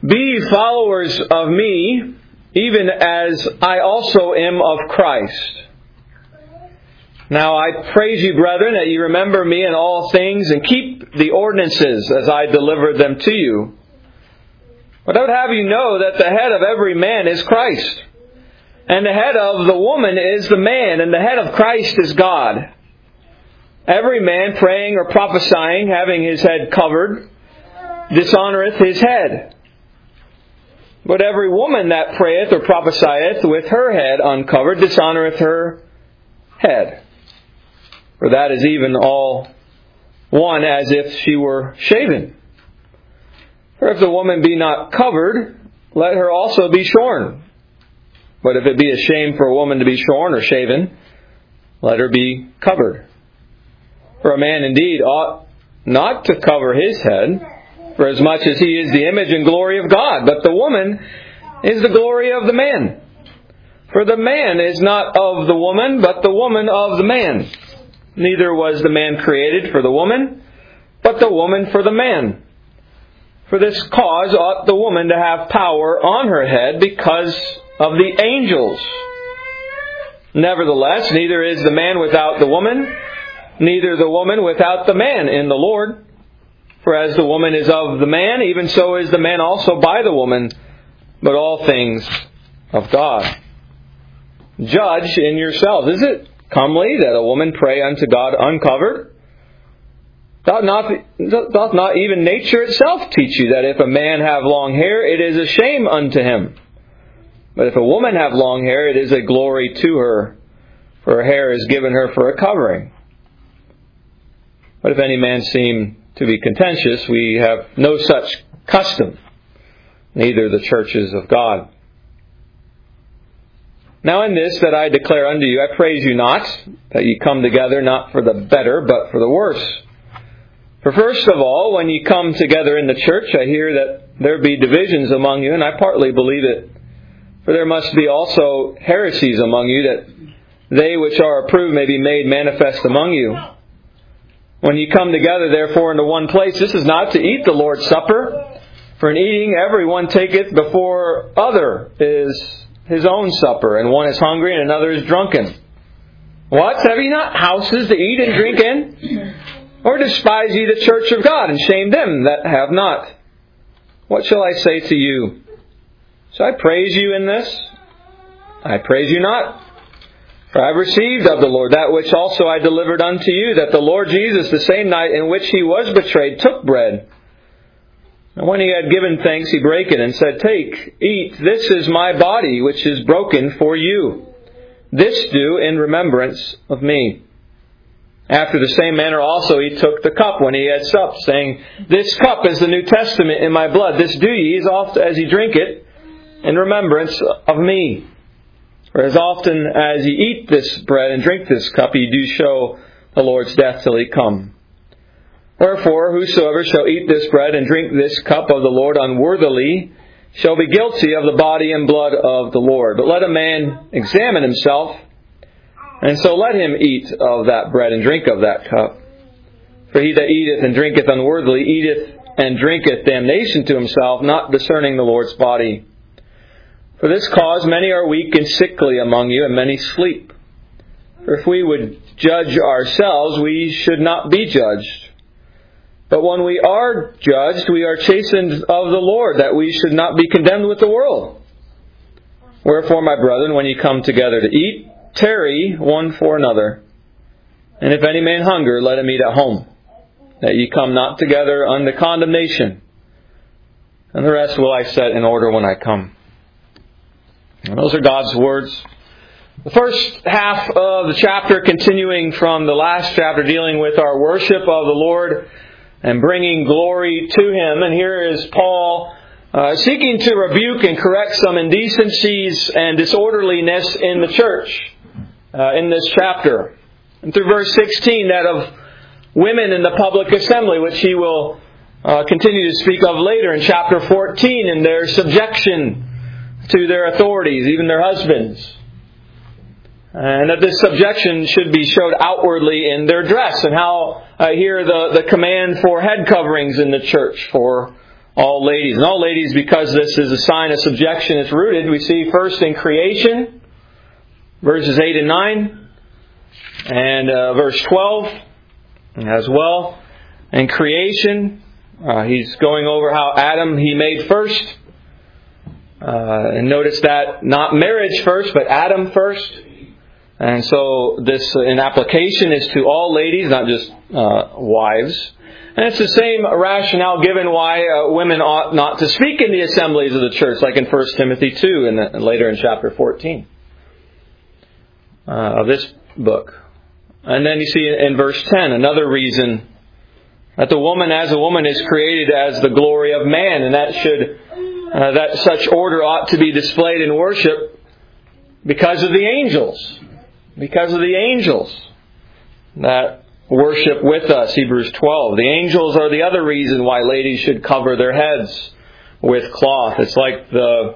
Be ye followers of me, even as I also am of Christ. Now I praise you, brethren, that ye remember me in all things, and keep the ordinances as I delivered them to you. But I would have you know that the head of every man is Christ, and the head of the woman is the man, and the head of Christ is God. Every man praying or prophesying, having his head covered, dishonoureth his head. But every woman that prayeth or prophesieth with her head uncovered dishonoureth her head. For that is even all one as if she were shaven. For if the woman be not covered, let her also be shorn. But if it be a shame for a woman to be shorn or shaven, let her be covered. For a man indeed ought not to cover his head, for as much as he is the image and glory of God, but the woman is the glory of the man. For the man is not of the woman, but the woman of the man. Neither was the man created for the woman, but the woman for the man. For this cause ought the woman to have power on her head because of the angels. Nevertheless, neither is the man without the woman, neither the woman without the man in the Lord. For as the woman is of the man, even so is the man also by the woman, but all things of God. Judge in yourselves. Is it comely that a woman pray unto God uncovered? Doth not even nature itself teach you that if a man have long hair, it is a shame unto him? But if a woman have long hair, it is a glory to her, for her hair is given her for a covering. But if any man seem to be contentious, we have no such custom, neither the churches of God. Now in this that I declare unto you, I praise you not, that ye come together not for the better, but for the worse. For first of all, when ye come together in the church, I hear that there be divisions among you, and I partly believe it. For there must be also heresies among you, that they which are approved may be made manifest among you. When ye come together, therefore, into one place, this is not to eat the Lord's Supper. For in eating, every one taketh before other is his own supper, and one is hungry and another is drunken. What? Have ye not houses to eat and drink in? Or despise ye the church of God, and shame them that have not? What shall I say to you? Shall I praise you in this? I praise you not. For I have received of the Lord that which also I delivered unto you, that the Lord Jesus, the same night in which he was betrayed, took bread. And when he had given thanks, he brake it, and said, Take, eat, this is my body, which is broken for you. This do in remembrance of me. After the same manner also he took the cup when he had supped, saying, This cup is the New Testament in my blood. This do ye as oft as ye drink it in remembrance of me. For as often as ye eat this bread and drink this cup, ye do show the Lord's death till he come. Wherefore, whosoever shall eat this bread and drink this cup of the Lord unworthily shall be guilty of the body and blood of the Lord. But let a man examine himself, and so let him eat of that bread and drink of that cup. For he that eateth and drinketh unworthily eateth and drinketh damnation to himself, not discerning the Lord's body. For this cause many are weak and sickly among you, and many sleep. For if we would judge ourselves, we should not be judged. But when we are judged, we are chastened of the Lord, that we should not be condemned with the world. Wherefore, my brethren, when ye come together to eat, tarry one for another. And if any man hunger, let him eat at home, that ye come not together unto condemnation. And the rest will I set in order when I come. And those are God's words. The first half of the chapter, continuing from the last chapter, dealing with our worship of the Lord and bringing glory to Him. And here is Paul seeking to rebuke and correct some indecencies and disorderliness in the church in this chapter. And through verse 16, that of women in the public assembly, which he will continue to speak of later in chapter 14, in their subjection to their authorities, even their husbands. And that this subjection should be showed outwardly in their dress, and how here the command for head coverings in the church for all ladies. And all ladies, because this is a sign of subjection, it's rooted, we see first in creation, verses 8 and 9, and verse 12 as well. In creation, he's going over how Adam he made first. And notice that not marriage first, but Adam first. And so this in application is to all ladies, not just wives. And it's the same rationale given why women ought not to speak in the assemblies of the church, like in 1 Timothy 2 and later in chapter 14 of this book. And then you see in verse 10 another reason that the woman as a woman is created as the glory of man, and that such order ought to be displayed in worship because of the angels. Because of the angels that worship with us, Hebrews 12. The angels are the other reason why ladies should cover their heads with cloth. It's like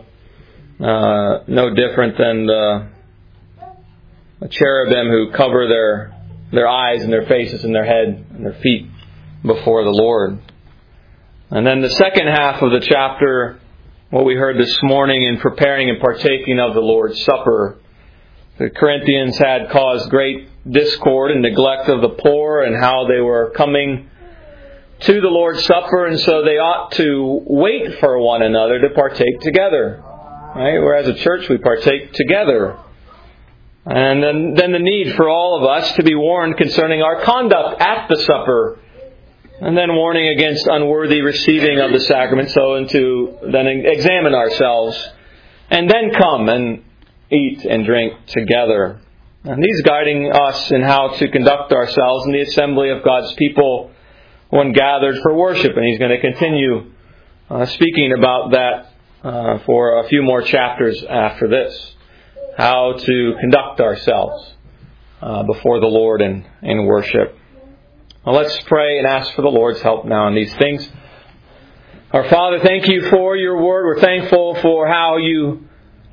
no different than the cherubim who cover their eyes and their faces and their head and their feet before the Lord. And then the second half of the chapter, what we heard this morning in preparing and partaking of the Lord's Supper. The Corinthians had caused great discord and neglect of the poor and how they were coming to the Lord's Supper, and so they ought to wait for one another to partake together. Right? Whereas a church we partake together. And then the need for all of us to be warned concerning our conduct at the supper, and then warning against unworthy receiving of the sacrament, so and to then examine ourselves, and then come and eat and drink together. And he's guiding us in how to conduct ourselves in the assembly of God's people when gathered for worship. And he's going to continue speaking about that for a few more chapters after this. How to conduct ourselves before the Lord in worship. Well, let's pray and ask for the Lord's help now in these things. Our Father, thank you for your word. We're thankful for how you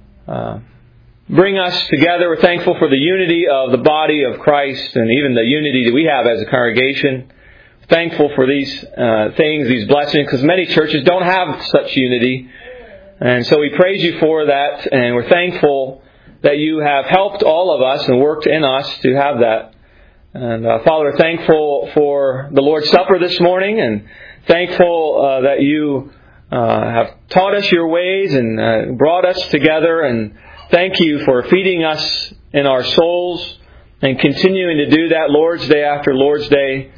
bring us together. We're thankful for the unity of the body of Christ and even the unity that we have as a congregation. Thankful for these things, these blessings, because many churches don't have such unity. And so we praise you for that, and we're thankful that you have helped all of us and worked in us to have that. And Father, we're thankful for the Lord's Supper this morning, and thankful that you have taught us your ways and brought us together, and thank you for feeding us in our souls and continuing to do that Lord's Day after Lord's Day.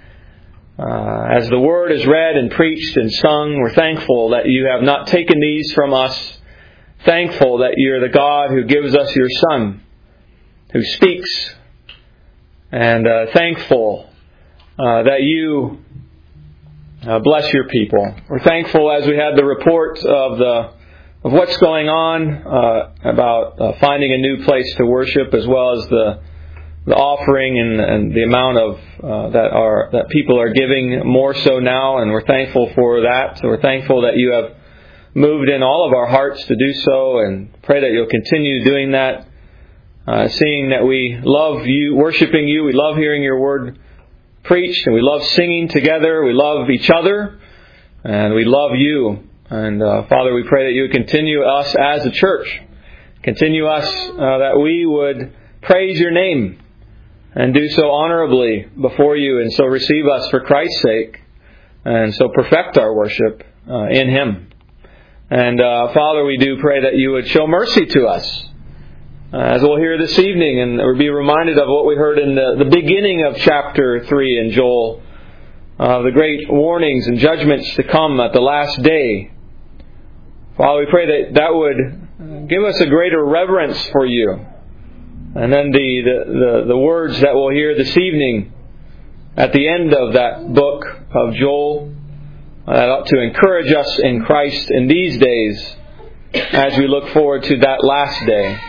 As the Word is read and preached and sung, we're thankful that you have not taken these from us. Thankful that you're the God who gives us your Son, who speaks. And thankful that you bless your people. We're thankful as we had the report of what's going on about finding a new place to worship, as well as the offering and the amount of that people are giving more so now, and we're thankful for that. So we're thankful that you have moved in all of our hearts to do so, and pray that you'll continue doing that. Seeing that we love you, worshiping you, we love hearing your word preached, and we love singing together, we love each other, and we love you. And Father, we pray that you would continue us as a church. Continue us that we would praise your name and do so honorably before you, and so receive us for Christ's sake, and so perfect our worship in him. And Father, we do pray that you would show mercy to us, as we'll hear this evening, and we'll be reminded of what we heard in the beginning of chapter 3 in Joel, the great warnings and judgments to come at the last day. Father, we pray that would give us a greater reverence for you. And then the words that we'll hear this evening at the end of that book of Joel, that ought to encourage us in Christ in these days as we look forward to that last day.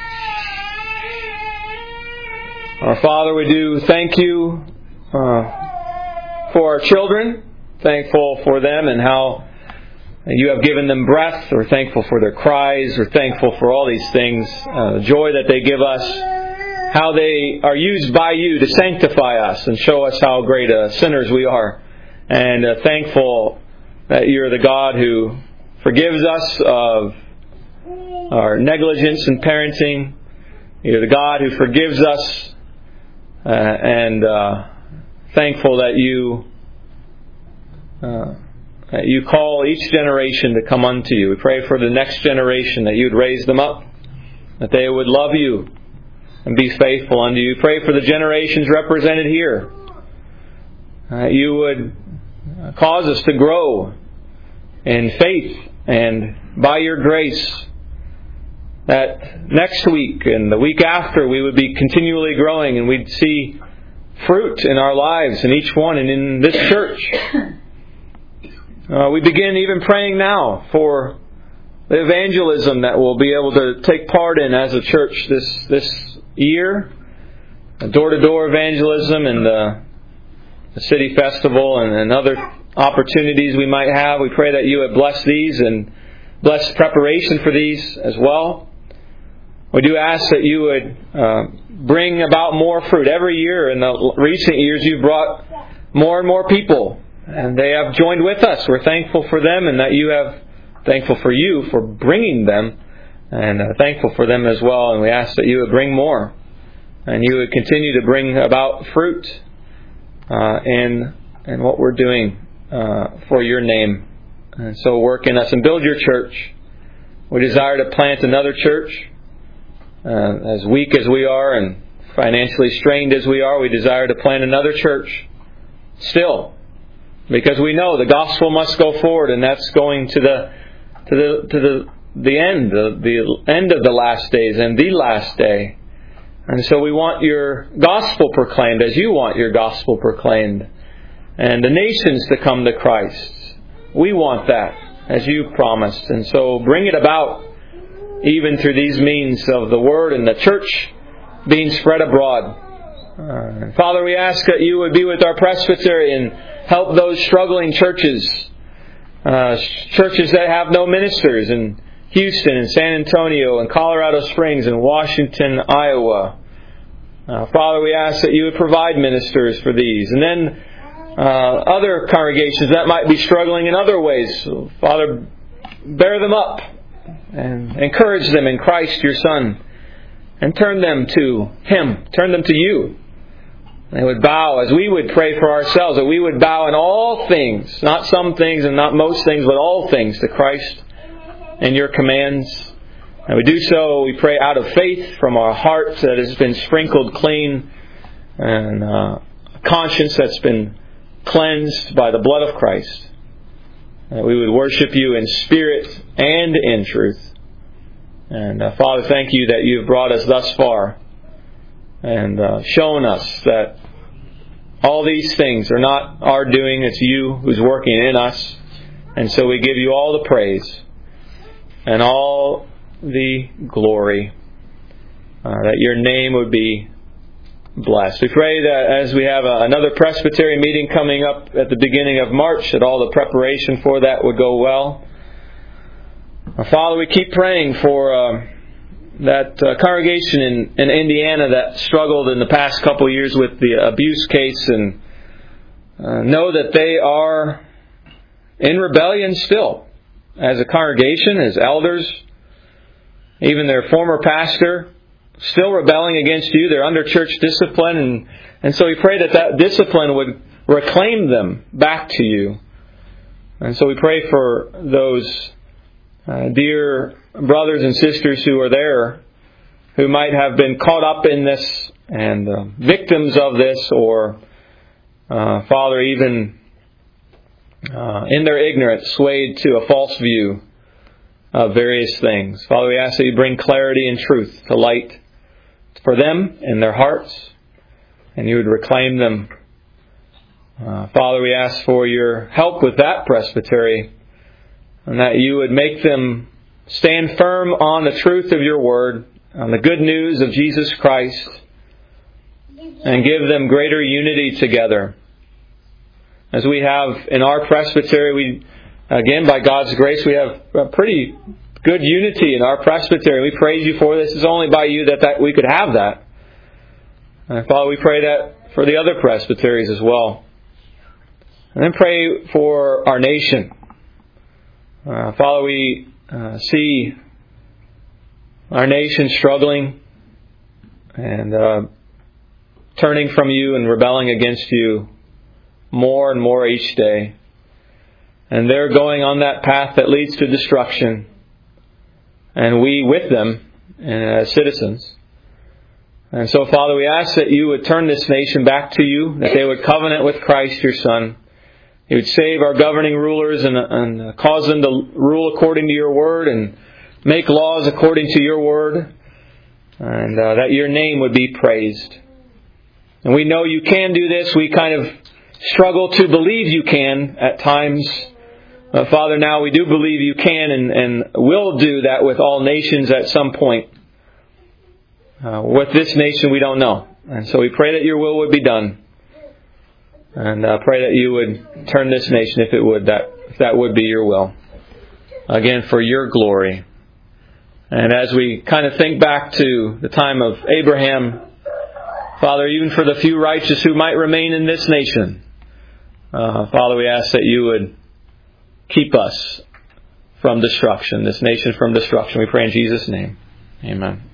Our Father, we do thank you for our children. Thankful for them and how you have given them breath. We're thankful for their cries. We're thankful for all these things, the joy that they give us, how they are used by you to sanctify us and show us how great sinners we are. And thankful that you're the God who forgives us of our negligence in parenting. You're the God who forgives us, and thankful that you call each generation to come unto you. We pray for the next generation, that you would raise them up, that they would love you and be faithful unto you. Pray for the generations represented here. You would cause us to grow in faith, and by your grace, that next week and the week after we would be continually growing, and we'd see fruit in our lives, in each one, and in this church. We begin even praying now for the evangelism that we'll be able to take part in as a church this year. Door-to-door evangelism and the city festival and other opportunities we might have. We pray that you would bless these and bless preparation for these as well. We do ask that you would bring about more fruit. Every year in the recent years you've brought more and more people, and they have joined with us. We're thankful for them, and that you have thankful for you for bringing them, and thankful for them as well. And we ask that you would bring more, and you would continue to bring about fruit in what we're doing for your name. And so work in us and build your church. We desire to plant another church. As weak as we are and financially strained as we are, we desire to plant another church still, because we know the gospel must go forward, and that's going to the end of the last days and the last day. And so we want your gospel proclaimed as you want your gospel proclaimed, and the nations to come to Christ. We want that as you promised, and so bring it about even through these means of the Word and the church being spread abroad. Father, we ask that you would be with our presbytery and help those struggling churches, churches that have no ministers in Houston and San Antonio and Colorado Springs and Washington, Iowa. Father, we ask that you would provide ministers for these. And then other congregations that might be struggling in other ways. Father, bear them up and encourage them in Christ your Son, and turn them to Him, turn them to you. They would bow, as we would pray for ourselves, that we would bow in all things, not some things and not most things, but all things to Christ and your commands. And we do so, we pray out of faith from our heart that has been sprinkled clean, and a conscience that's been cleansed by the blood of Christ. That we would worship you in spirit and in truth. And Father, thank you that you've brought us thus far and shown us that all these things are not our doing, it's you who's working in us. And so we give you all the praise and all the glory, that your name would be blessed. We pray that as we have another presbytery meeting coming up at the beginning of March, that all the preparation for that would go well. Father, we keep praying for that congregation in Indiana that struggled in the past couple of years with the abuse case, and know that they are in rebellion still as a congregation, as elders, even their former pastor still rebelling against you. They're under church discipline, and so we pray that discipline would reclaim them back to you. And so we pray for those dear brothers and sisters who are there, who might have been caught up in this and victims of this, or Father, even in their ignorance, swayed to a false view of various things. Father, we ask that you bring clarity and truth to light for them in their hearts, and you would reclaim them. Father, we ask for your help with that presbytery, and that you would make them stand firm on the truth of your word, on the good news of Jesus Christ, and give them greater unity together. As we have in our presbytery, we, again, by God's grace, we have a pretty good unity in our presbytery. We praise you for this. It's only by you that we could have that. And Father, we pray that for the other presbyteries as well. And then pray for our nation. Father, we see our nation struggling and turning from you and rebelling against you more and more each day. And they're going on that path that leads to destruction. And we with them as citizens. And so, Father, we ask that you would turn this nation back to you, that they would covenant with Christ, your Son. You would save our governing rulers and cause them to rule according to your word and make laws according to your word. And that your name would be praised. And we know you can do this. We kind of struggle to believe you can at times. Father, now we do believe you can and will do that with all nations at some point. With this nation, we don't know. And so we pray that your will would be done. And pray that you would turn this nation, if that would be your will. Again, for your glory. And as we kind of think back to the time of Abraham, Father, even for the few righteous who might remain in this nation, Father, we ask that you would keep us from destruction, this nation from destruction. We pray in Jesus' name. Amen.